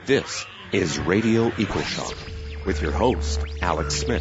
This is Radio EcoShock with your host, Alex Smith.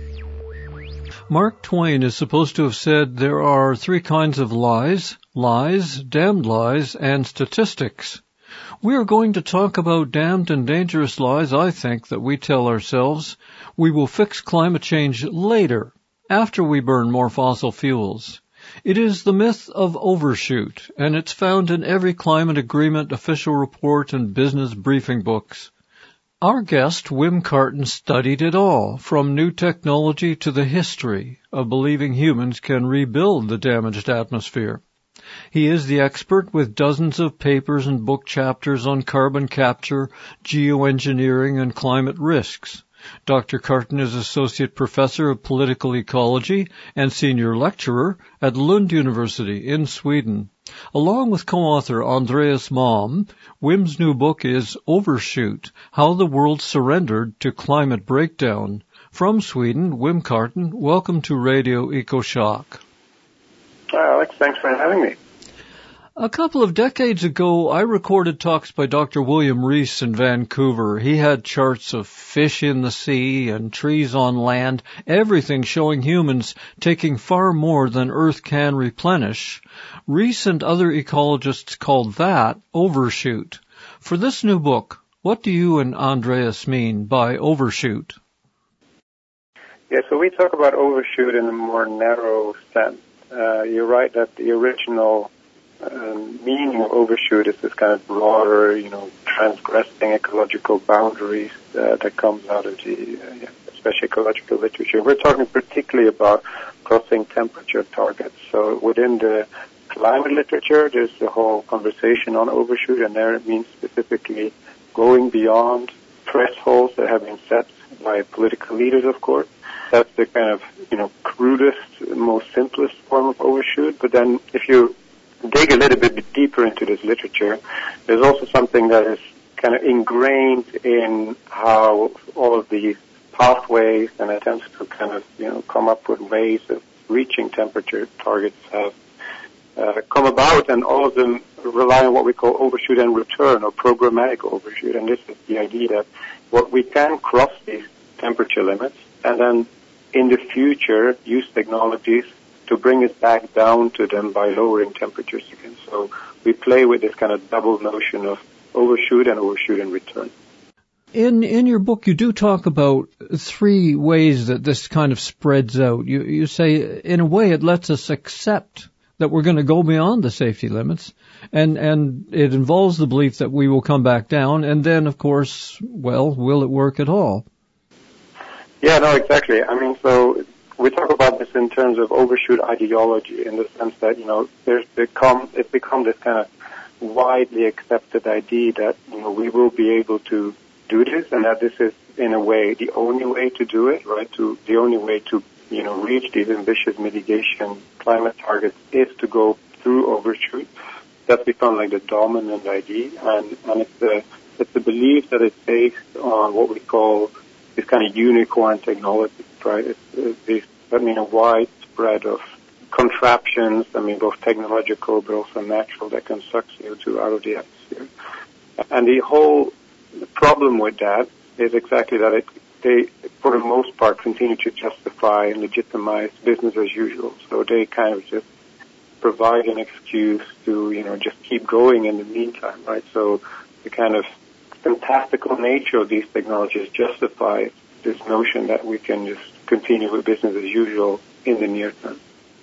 Mark Twain is supposed to have said there are three kinds of lies, damned lies, and statistics. We are going to talk about damned and dangerous lies, I think, that we tell ourselves. We will fix climate change later, after we burn more fossil fuels. It is the myth of overshoot, and it's found in every climate agreement, official report, and business briefing books. Our guest, Wim Carton, studied it all, from new technology to the history of believing humans can rebuild the damaged atmosphere. He is the expert with dozens of papers and book chapters on carbon capture, geoengineering, and climate risks. Dr. Carton is Associate Professor of Political Ecology and Senior Lecturer at Lund University in Sweden. Along with co-author Andreas Malm, Wim's new book is Overshoot, How the World Surrendered to Climate Breakdown. From Sweden, Wim Carton, welcome to Radio EcoShock. Hi, Alex. Thanks for having me. A couple of decades ago, I recorded talks by Dr. William Rees in Vancouver. He had charts of fish in the sea and trees on land, everything showing humans taking far more than Earth can replenish. Rees and other ecologists called that overshoot. For this new book, what do you and Andreas mean by overshoot? Yeah, so we talk about overshoot in a more narrow sense. You're right that the original meaning of overshoot is this kind of broader, transgressing ecological boundaries that comes out of the, especially ecological literature. We're talking particularly about crossing temperature targets. So within the climate literature, there's the whole conversation on overshoot, and there it means specifically going beyond thresholds that have been set by political leaders, of course. That's the kind of, crudest, most simplest form of overshoot. But then if you dig a little bit deeper into this literature, there's also something that is kind of ingrained in how all of these pathways and attempts to kind of, come up with ways of reaching temperature targets have come about, and all of them rely on what we call overshoot and return, or programmatic overshoot. And this is the idea that what we can cross these temperature limits and then in the future use technologies to bring it back down to them by lowering temperatures again. So we play with this kind of double notion of overshoot and return. In your book, you do talk about three ways that this kind of spreads out. You say, in a way, it lets us accept that we're going to go beyond the safety limits, and it involves the belief that we will come back down, and then, of course, will it work at all? Yeah, no, exactly. I mean, so we talk about this in terms of overshoot ideology, in the sense that, it's become this kind of widely accepted idea that, we will be able to do this, and that this is, in a way, the only way to do it, right? The only way to, reach these ambitious mitigation climate targets is to go through overshoot. That's become like the dominant idea, and it's the belief that it's based on what we call this kind of unicorn technology, right? It's a wide spread of contraptions, both technological but also natural, that can suck CO2 out of the atmosphere. And the whole problem with that is exactly that they, for the most part, continue to justify and legitimize business as usual. So they kind of just provide an excuse to, just keep going in the meantime, right? So the kind of fantastical nature of these technologies justifies this notion that we can just continue with business as usual in the near term.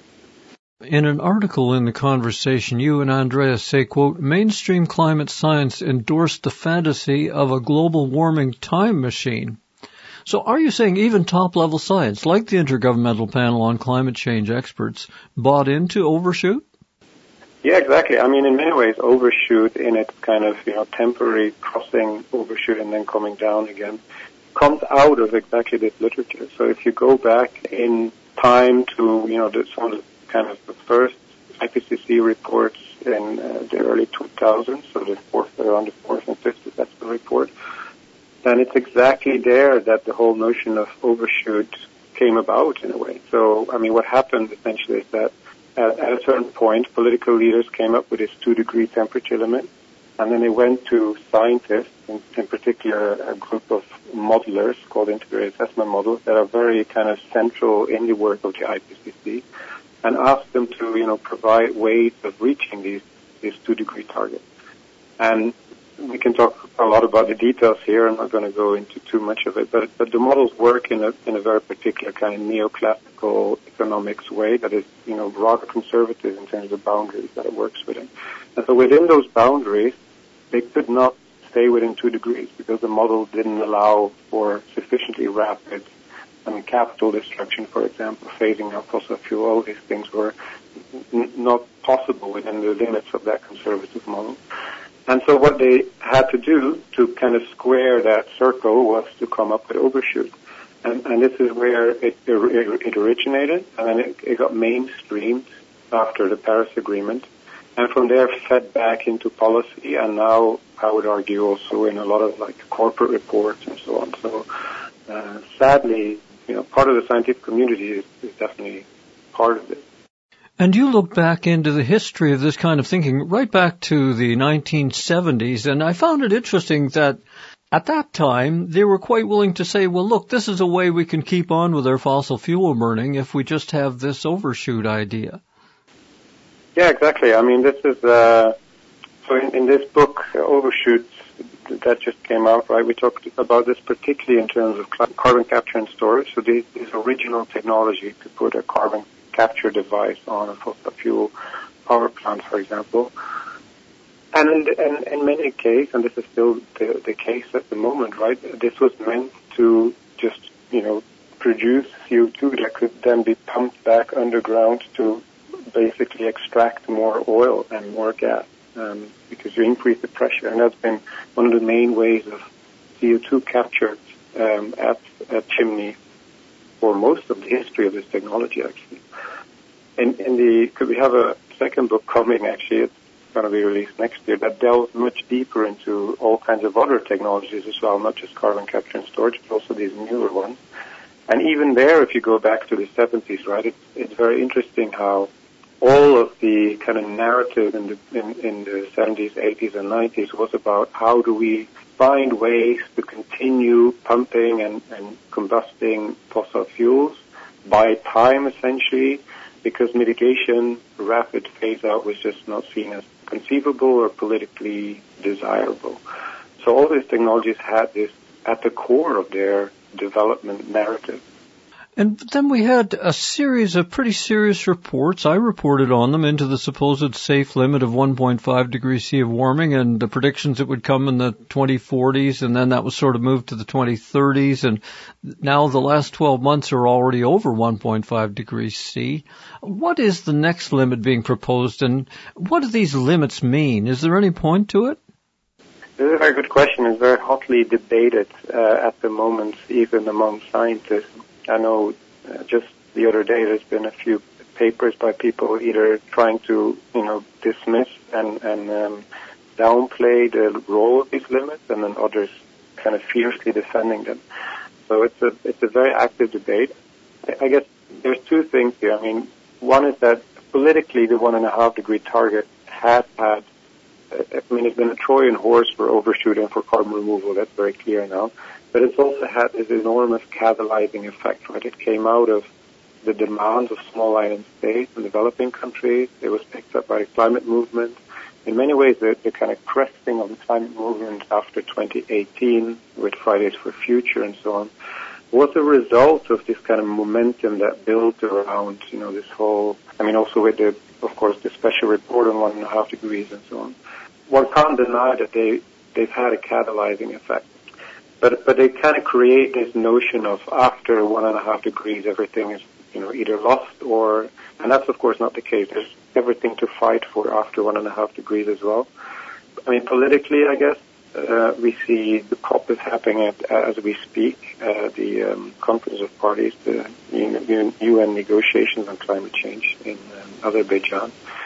In an article in The Conversation, you and Andreas say, quote, mainstream climate science endorsed the fantasy of a global warming time machine. So are you saying even top-level science, like the Intergovernmental Panel on Climate Change experts, bought into overshoot? Yeah, exactly. I mean, in many ways, overshoot in its kind of, temporary crossing overshoot and then coming down again comes out of exactly this literature. So if you go back in time to, some of the kind of the first IPCC reports in the early 2000s, so around the fourth and fifth assessment report, then it's exactly there that the whole notion of overshoot came about in a way. So, what happened essentially is that at a certain point, political leaders came up with this 2-degree temperature limit, And then they went to scientists, in particular a group of modelers called integrated assessment models that are very kind of central in the work of the IPCC, and asked them to, provide ways of reaching these 2-degree targets. And we can talk a lot about the details here. I'm not going to go into too much of it, but the models work in a very particular kind of neoclassical economics way that is, rather conservative in terms of boundaries that it works within. And so within those boundaries, they could not stay within 2 degrees because the model didn't allow for sufficiently rapid capital destruction, for example, phasing out fossil fuel. All these things were not possible within the limits of that conservative model. And so what they had to do to kind of square that circle was to come up with overshoot. And this is where it originated, and then it got mainstreamed after the Paris Agreement. And from there fed back into policy, and now I would argue also in a lot of corporate reports and so on. So sadly, part of the scientific community is definitely part of it. And you look back into the history of this kind of thinking right back to the 1970s, and I found it interesting that at that time they were quite willing to say, well, look, this is a way we can keep on with our fossil fuel burning if we just have this overshoot idea. Yeah, exactly. I mean, this is, so in this book, Overshoots, that just came out, right, we talked about this particularly in terms of carbon capture and storage. So this original technology to put a carbon capture device on a fossil fuel power plant, for example. And in many cases, and this is still the case at the moment, right, this was meant to just, produce CO2 that could then be pumped back underground to basically extract more oil and more gas, because you increase the pressure. And that's been one of the main ways of CO2 captured at chimney for most of the history of this technology, actually. Could we have a second book coming, actually? It's going to be released next year, that delves much deeper into all kinds of other technologies as well, not just carbon capture and storage, but also these newer ones. And even there, if you go back to the 70s, right, it's very interesting how all of the kind of narrative in the 70s, 80s, and 90s was about how do we find ways to continue pumping and combusting fossil fuels, buy time essentially, because mitigation, rapid phase-out was just not seen as conceivable or politically desirable. So all these technologies had this at the core of their development narrative. And then we had a series of pretty serious reports. I reported on them into the supposed safe limit of 1.5 degrees C of warming and the predictions it would come in the 2040s, and then that was sort of moved to the 2030s, and now the last 12 months are already over 1.5 degrees C. What is the next limit being proposed, and what do these limits mean? Is there any point to it? This is a very good question. It's very hotly debated at the moment, even among scientists. I know just the other day there's been a few papers by people either trying to, dismiss and downplay the role of these limits, and then others kind of fiercely defending them. So it's a very active debate. I guess there's two things here. I mean, one is that politically the 1.5 degree target has had, it's been a Trojan horse for overshoot and for carbon removal. That's very clear now. But it's also had this enormous catalyzing effect, right? It came out of the demands of small island states and developing countries. It was picked up by the climate movement. In many ways, the kind of cresting of the climate movement after 2018 with Fridays for Future and so on was a result of this kind of momentum that built around, this whole, also with of course, the special report on 1.5 degrees and so on. One can't deny that they've had a catalyzing effect. But they kind of create this notion of after 1.5 degrees, everything is, either lost and that's of course not the case. There's everything to fight for after 1.5 degrees as well. Politically, I guess, we see the COP is happening as we speak, the Conference of Parties, the UN negotiations on climate change in Azerbaijan.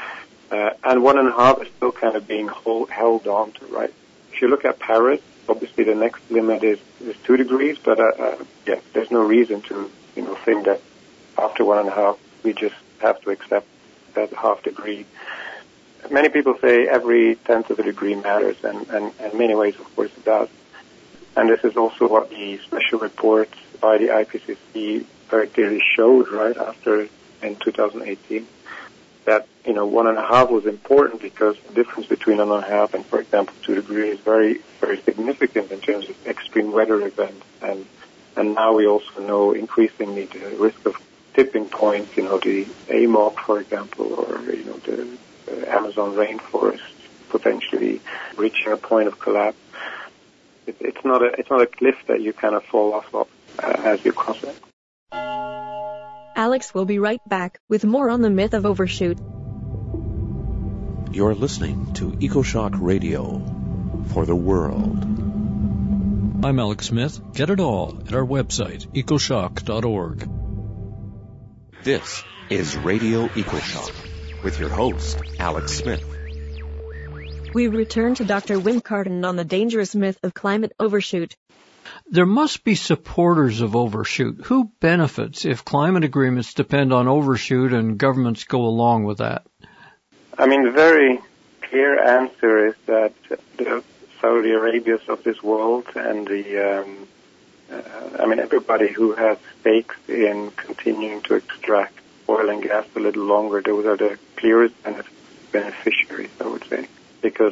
And 1.5 is still kind of being held on to, right? If you look at Paris, obviously the next limit is 2 degrees, but there's no reason to think that after 1.5 we just have to accept that half degree many people say every tenth of a degree matters, and in many ways, of course, it does. And this is also what the special reports by the IPCC very clearly showed, right, after in 2018, that, 1.5 was important because the difference between 1.5 and, for example, 2 degrees is very, very significant in terms of extreme weather events. And now we also know increasingly the risk of tipping points, the AMOC, for example, or, the Amazon rainforest potentially reaching a point of collapse. It's not a cliff that you kind of fall off of as you cross it. Alex will be right back with more on the myth of overshoot. You're listening to EcoShock Radio for the world. I'm Alex Smith. Get it all at our website, ecoshock.org. This is Radio EcoShock with your host, Alex Smith. We return to Dr. Wim Carton on the dangerous myth of climate overshoot. There must be supporters of overshoot. Who benefits if climate agreements depend on overshoot and governments go along with that? I mean, the very clear answer is that the Saudi Arabias of this world and everybody who has stakes in continuing to extract oil and gas a little longer, those are the clearest beneficiaries, I would say. Because,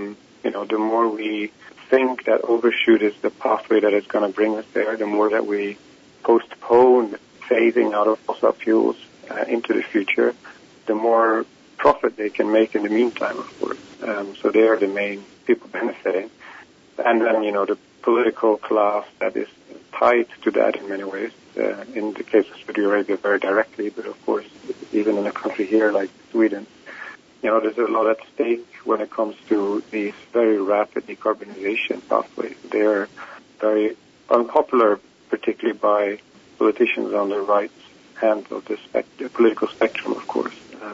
the more we think that overshoot is the pathway that is going to bring us there, the more that we postpone phasing out of fossil fuels into the future, the more profit they can make in the meantime, of course. So they are the main people benefiting. And then, the political class that is tied to that in many ways, in the case of Saudi Arabia very directly, but of course, even in a country here like Sweden, there's a lot at stake when it comes to these very rapid decarbonization pathways. They're very unpopular, particularly by politicians on the right hand of the political spectrum, of course.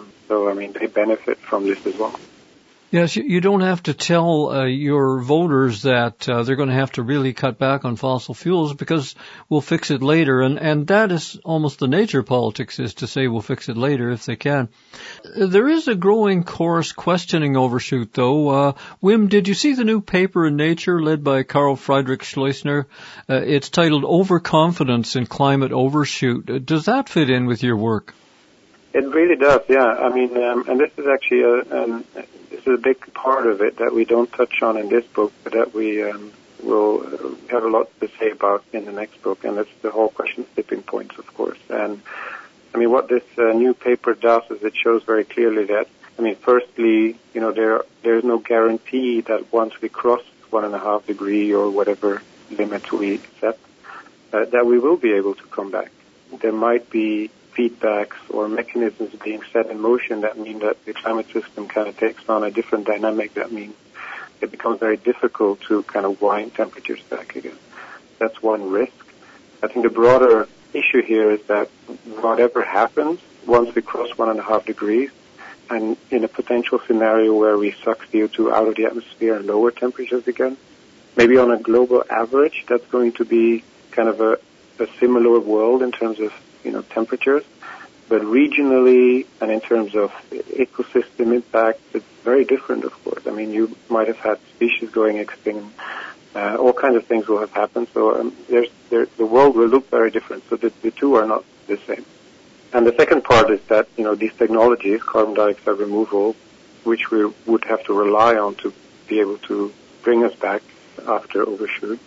They benefit from this as well. Yes, you don't have to tell your voters that they're going to have to really cut back on fossil fuels because we'll fix it later. And that is almost the nature of politics, is to say we'll fix it later if they can. There is a growing chorus questioning overshoot, though. Wim, did you see the new paper in Nature led by Carl Friedrich Schleusner? It's titled Overconfidence in Climate Overshoot. Does that fit in with your work? It really does, yeah. And this is actually this is a big part of it that we don't touch on in this book, but that we will have a lot to say about in the next book, and that's the whole question of tipping points, of course. And what this new paper does is it shows very clearly that, firstly, there's no guarantee that once we cross 1.5 degree or whatever limit we set, that we will be able to come back. There might be feedbacks or mechanisms being set in motion that mean that the climate system kind of takes on a different dynamic. That means it becomes very difficult to kind of wind temperatures back again. That's one risk. I think the broader issue here is that whatever happens, once we cross 1.5 degrees, and in a potential scenario where we suck CO2 out of the atmosphere and lower temperatures again, maybe on a global average, that's going to be kind of a similar world in terms of temperatures, but regionally and in terms of ecosystem impact, it's very different, of course. You might have had species going extinct, all kinds of things will have happened. So the world will look very different. So the two are not the same. And the second part is that these technologies, carbon dioxide removal, which we would have to rely on to be able to bring us back after overshoot,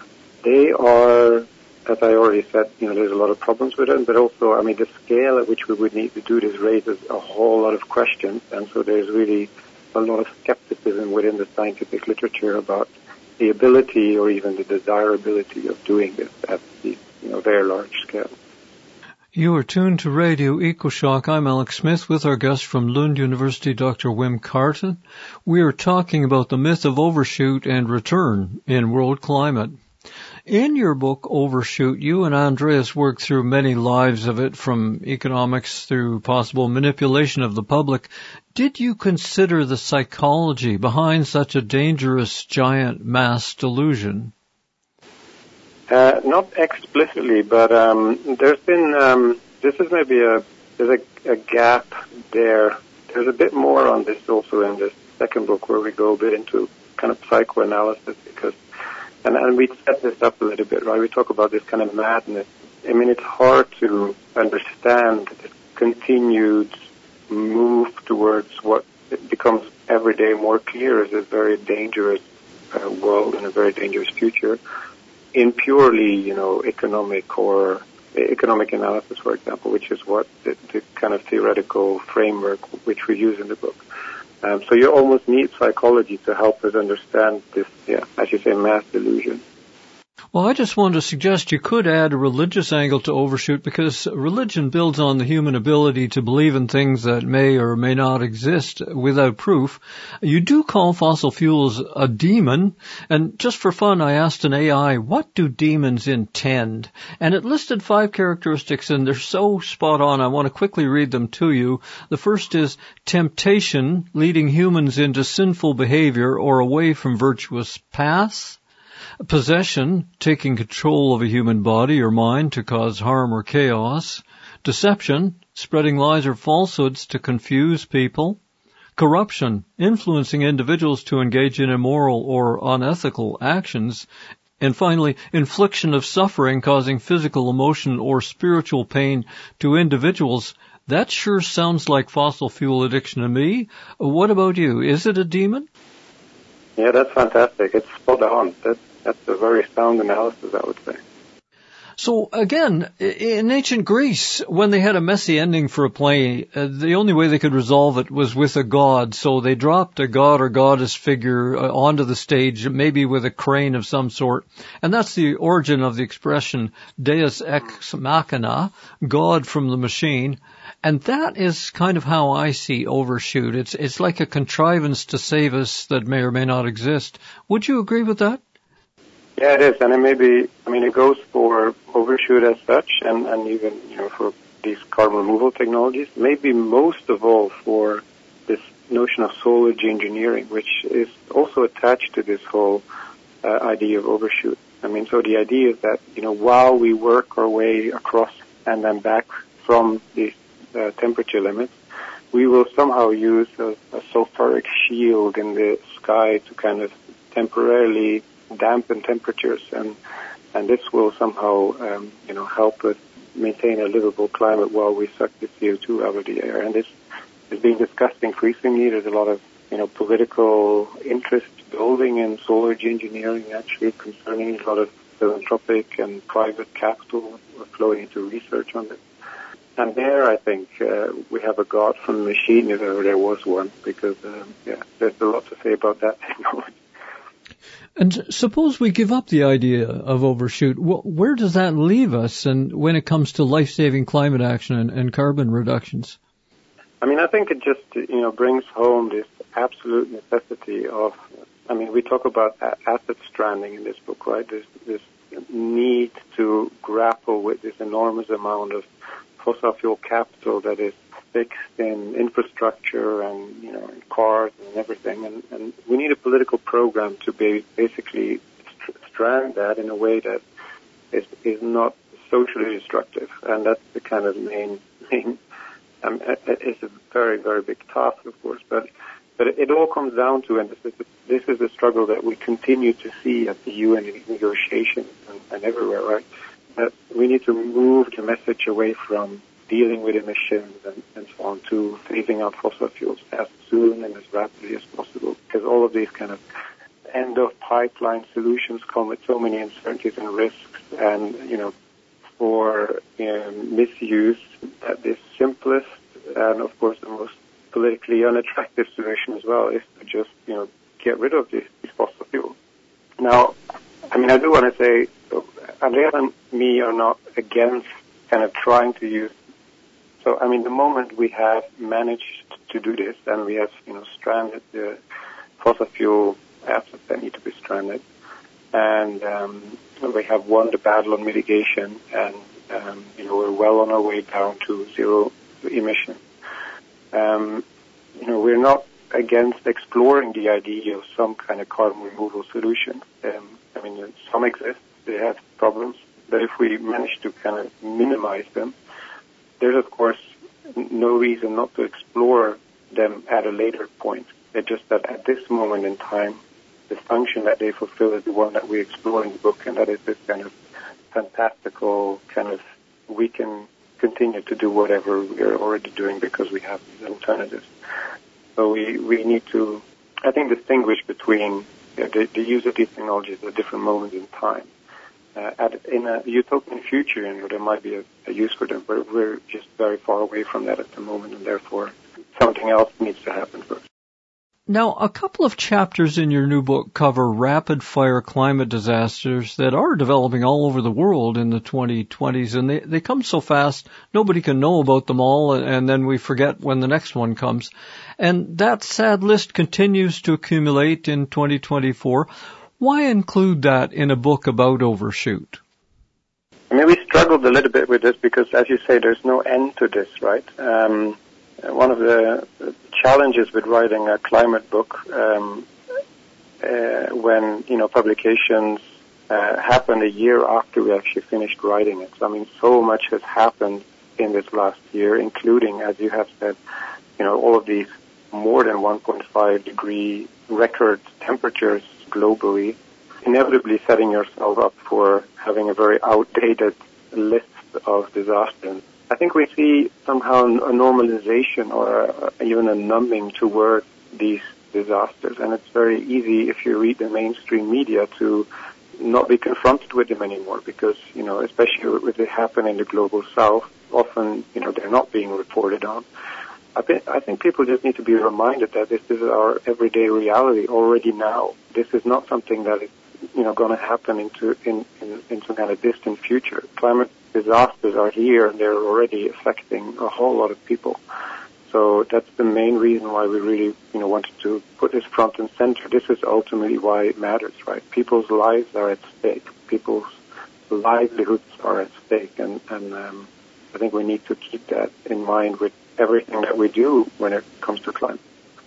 they are, as I already said, there's a lot of problems with it, but also, the scale at which we would need to do this raises a whole lot of questions, and so there's really a lot of skepticism within the scientific literature about the ability or even the desirability of doing this at the very large scale. You are tuned to Radio EcoShock. I'm Alex Smith with our guest from Lund University, Dr. Wim Carton. We are talking about the myth of overshoot and return in world climate. In your book, Overshoot, you and Andreas worked through many lives of it, from economics through possible manipulation of the public. Did you consider the psychology behind such a dangerous giant mass delusion? Not explicitly, but there's been, this is maybe there's a gap there there's a bit more on this also in the second book, where we go a bit into kind of psychoanalysis, because, and we set this up a little bit, right? We talk about this kind of madness. I mean, it's hard to understand the continued move towards what becomes every day more clear as a very dangerous world and a very dangerous future in purely, economic analysis, for example, which is what the kind of theoretical framework which we use in the book. So you almost need psychology to help us understand this, as you say, mass delusion. Well, I just wanted to suggest you could add a religious angle to Overshoot, because religion builds on the human ability to believe in things that may or may not exist without proof. You do call fossil fuels a demon, and just for fun I asked an AI, what do demons intend? And it listed 5 characteristics, and they're so spot on I want to quickly read them to you. The first is temptation, leading humans into sinful behavior or away from virtuous paths. Possession, taking control of a human body or mind to cause harm or chaos. Deception, spreading lies or falsehoods to confuse people. Corruption, influencing individuals to engage in immoral or unethical actions. And finally, infliction of suffering, causing physical, emotional, or spiritual pain to individuals. That sure sounds like fossil fuel addiction to me. What about you? Is it a demon? Yeah, that's fantastic. It's spot on. That's a very sound analysis, I would say. So again, in ancient Greece, when they had a messy ending for a play, the only way they could resolve it was with a god. So they dropped a god or goddess figure onto the stage, maybe with a crane of some sort. And that's the origin of the expression Deus ex machina, God from the machine. And that is kind of how I see Overshoot. It's like a contrivance to save us that may or may not exist. Would you agree with that? Yeah, it is, and it goes for Overshoot as such, and even, for these carbon removal technologies, maybe most of all for this notion of solar engineering, which is also attached to this whole idea of Overshoot. So the idea is that, while we work our way across and then back from these temperature limits, we will somehow use a sulfuric shield in the sky to kind of temporarily dampen temperatures, and this will somehow, help us maintain a livable climate while we suck the CO2 out of the air. And this is being discussed increasingly. There's a lot of, political interest building in solar engineering, actually, concerning a lot of philanthropic and private capital flowing into research on this. And there, I think, we have a god from the machine, if ever there was one, because, there's a lot to say about that technology. And suppose we give up the idea of Overshoot. Where does that leave us, and when it comes to life-saving climate action and carbon reductions? I think it just, brings home this absolute necessity of, we talk about asset stranding in this book, right? This need to grapple with this enormous amount of fossil fuel capital that is fixed in infrastructure and, in cars and everything. And we need a political program to basically strand that in a way that is not socially destructive. And that's the kind of main it's a very, very big task, of course, but it all comes down to, and this is a struggle that we continue to see at the UN negotiations and everywhere, right? That we need to move the message away from dealing with emissions and so on to phasing out fossil fuels as soon and as rapidly as possible, because all of these kind of end-of-pipeline solutions come with so many uncertainties and risks, and, for misuse, that the simplest and, of course, the most politically unattractive solution as well is to just, get rid of these fossil fuels. Now, I do want to say, Andreas and me are not against kind of trying to use. So, the moment we have managed to do this, and we have, stranded the fossil fuel assets that need to be stranded, and we have won the battle on mitigation, and, we're well on our way down to zero emissions. We're not against exploring the idea of some kind of carbon removal solution. Some exist, they have problems, but if we manage to kind of minimize them, there's, of course, no reason not to explore them at a later point. It's just that at this moment in time, the function that they fulfill is the one that we explore in the book, and that is this kind of fantastical kind of, we can continue to do whatever we are already doing because we have these alternatives. So we need to, I think, distinguish between the use of these technologies at different moments in time. In a utopian future, there might be a use for them, but we're just very far away from that at the moment, and therefore something else needs to happen first. Now, a couple of chapters in your new book cover rapid-fire climate disasters that are developing all over the world in the 2020s, and they come so fast, nobody can know about them all, and then we forget when the next one comes. And that sad list continues to accumulate in 2024. Why include that in a book about overshoot? I mean, we struggled a little bit with this because, as you say, there's no end to this, right? One of the challenges with writing a climate book, when, publications happen a year after we actually finished writing it. So, I mean, so much has happened in this last year, including, as you have said, all of these more than 1.5 degree record temperatures globally, inevitably setting yourself up for having a very outdated list of disasters. I think we see somehow a normalization or even a numbing toward these disasters, and it's very easy if you read the mainstream media to not be confronted with them anymore because, especially with it happening in the global south, often, they're not being reported on. I think people just need to be reminded that this is our everyday reality already now. This is not something that is, going to happen in some kind of distant future. Climate disasters are here and they're already affecting a whole lot of people. So that's the main reason why we really, wanted to put this front and center. This is ultimately why it matters, right? People's lives are at stake. People's livelihoods are at stake. And I think we need to keep that in mind with everything that we do when it comes to climate.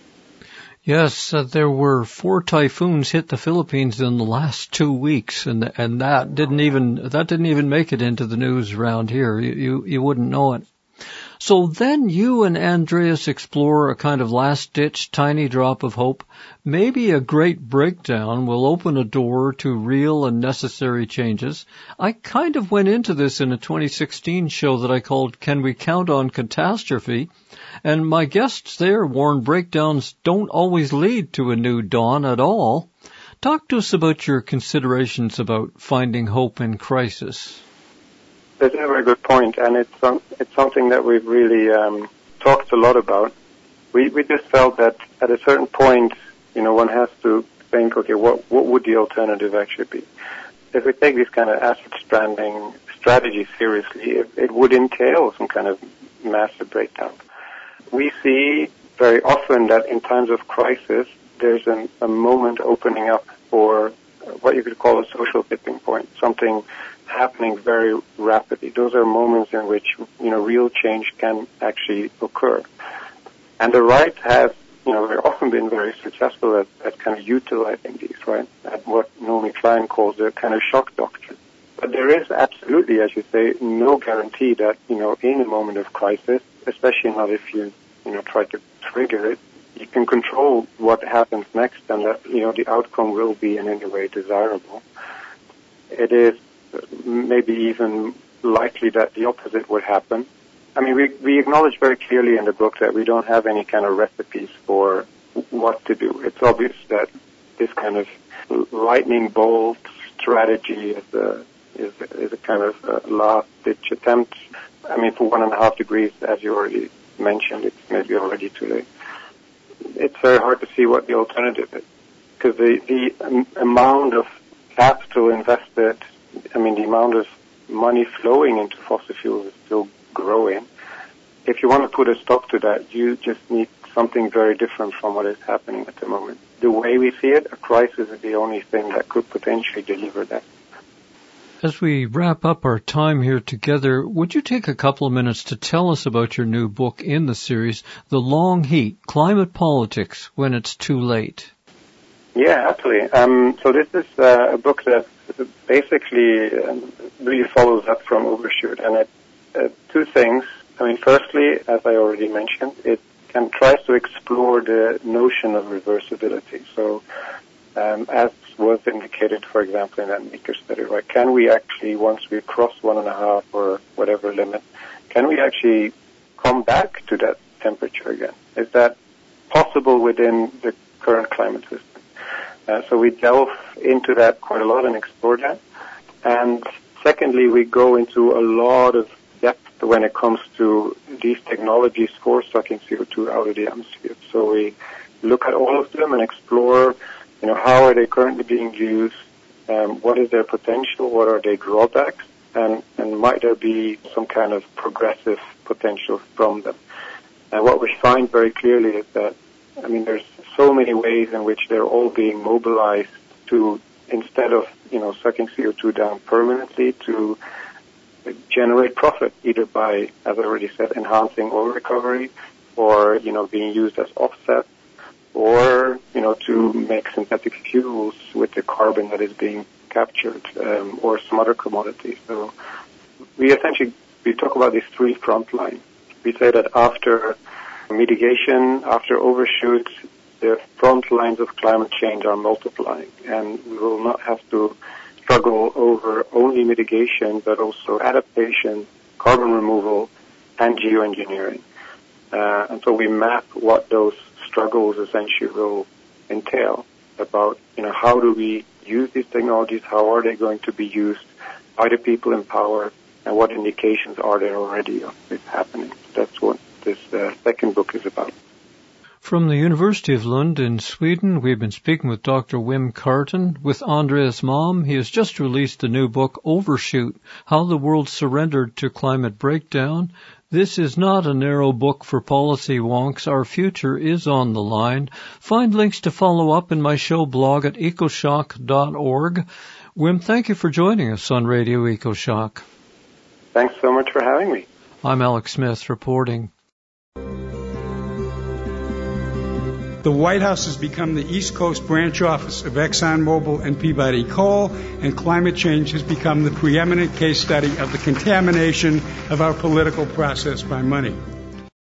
Yes, there were 4 typhoons hit the Philippines in the last 2 weeks, and that didn't even make it into the news around here. You wouldn't know it. So then you and Andreas explore a kind of last-ditch tiny drop of hope. Maybe a great breakdown will open a door to real and necessary changes. I kind of went into this in a 2016 show that I called Can We Count on Catastrophe? And my guests there warned breakdowns don't always lead to a new dawn at all. Talk to us about your considerations about finding hope in crisis. That's a very good point, and it's something that we've really talked a lot about. We just felt that at a certain point, one has to think, okay, what would the alternative actually be? If we take this kind of asset stranding strategy seriously, it would entail some kind of massive breakdown. We see very often that in times of crisis, there's a moment opening up for what you could call a social tipping point, something happening very rapidly. Those are moments in which, real change can actually occur. And the right has, very often been very successful at kind of utilizing these, right? At what Naomi Klein calls the kind of shock doctrine. But there is absolutely, as you say, no guarantee that, in a moment of crisis, especially not if you, try to trigger it, you can control what happens next and that, the outcome will be in any way desirable. It is maybe even likely that the opposite would happen. I mean, we acknowledge very clearly in the book that we don't have any kind of recipes for what to do. It's obvious that this kind of lightning bolt strategy is a kind of last-ditch attempt. I mean, for 1.5 degrees, as you already mentioned, it's maybe already too late. It's very hard to see what the alternative is because the amount of capital invested, the amount of money flowing into fossil fuels is still growing. If you want to put a stop to that, you just need something very different from what is happening at the moment. The way we see it, a crisis is the only thing that could potentially deliver that. As we wrap up our time here together, would you take a couple of minutes to tell us about your new book in the series, The Long Heat, Climate Politics When It's Too Late? Yeah, absolutely. So this is a book that basically really follows up from Overshoot. And it 2 things. Firstly, as I already mentioned, it and tries to explore the notion of reversibility. So, as was indicated, for example, in that Meeker study, right? Can we actually, once we cross 1.5 or whatever limit, can we actually come back to that temperature again? Is that possible within the current climate system? So we delve into that quite a lot and explore that. And secondly, we go into a lot of depth when it comes to these technologies for sucking CO2 out of the atmosphere. So we look at all of them and explore, how are they currently being used, what is their potential, what are their drawbacks, and might there be some kind of progressive potential from them. And what we find very clearly is that, there's so many ways in which they're all being mobilized to, instead of, sucking CO2 down permanently, to generate profit, either by, as I already said, enhancing oil recovery, or, being used as offset, or, to make synthetic fuels with the carbon that is being captured, or some other commodities. So we talk about these three front lines. We say that after mitigation, after overshoot, the front lines of climate change are multiplying, and we will not have to struggle over only mitigation, but also adaptation, carbon removal, and geoengineering. And so we map what those struggles essentially will entail about, how do we use these technologies, how are they going to be used by the people in power, and what indications are there already of this happening. That's what this second book is about. From the University of Lund in Sweden, we've been speaking with Dr. Wim Carton. With Andreas Malm, he has just released the new book, Overshoot, How the World Surrendered to Climate Breakdown. This is not a narrow book for policy wonks. Our future is on the line. Find links to follow up in my show blog at ecoshock.org. Wim, thank you for joining us on Radio EcoShock. Thanks so much for having me. I'm Alex Smith reporting. The White House has become the East Coast branch office of ExxonMobil and Peabody Coal, and climate change has become the preeminent case study of the contamination of our political process by money.